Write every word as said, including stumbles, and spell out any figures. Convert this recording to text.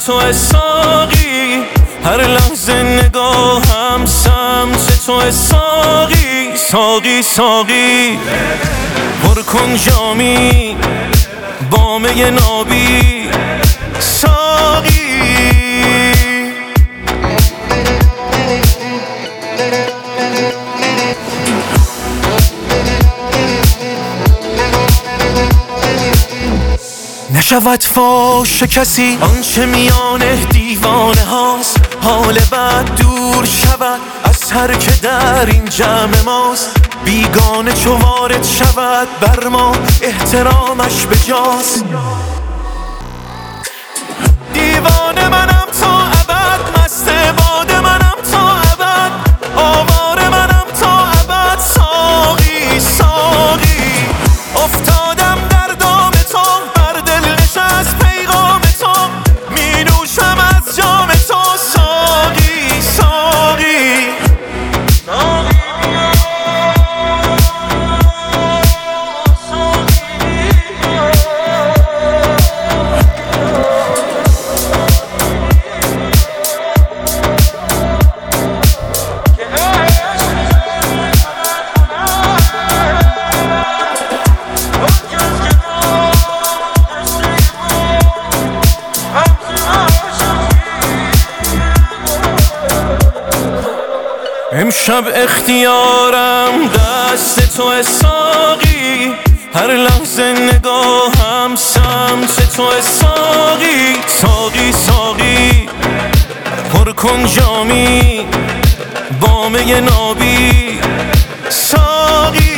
تو ساقی، هر لحظه نگاهم سمت تو ساقی. ساقی ساقی پر کن جامی با می نابی. ساقی نشود فاش کسی آنچه میان دیوانه هاست. حال بد دور شود از هر که در این جمع ماست. بیگانه چو وارد شود بر ما احترامش بجاست. دیوانه منم تا ابد، مست باده منم تا ابد، آواره منم تا ابد. ساقی ساقی افتادم در دام تو، بر دل نشست پیغام تو، می نوشم از جام تو. ساقی ساقی امشب اختیارم دست تو ساقی، هر لحظه نگاهم سمت تو ساقی. ساقی ساقی پر کن جامی با می نابی. ساقی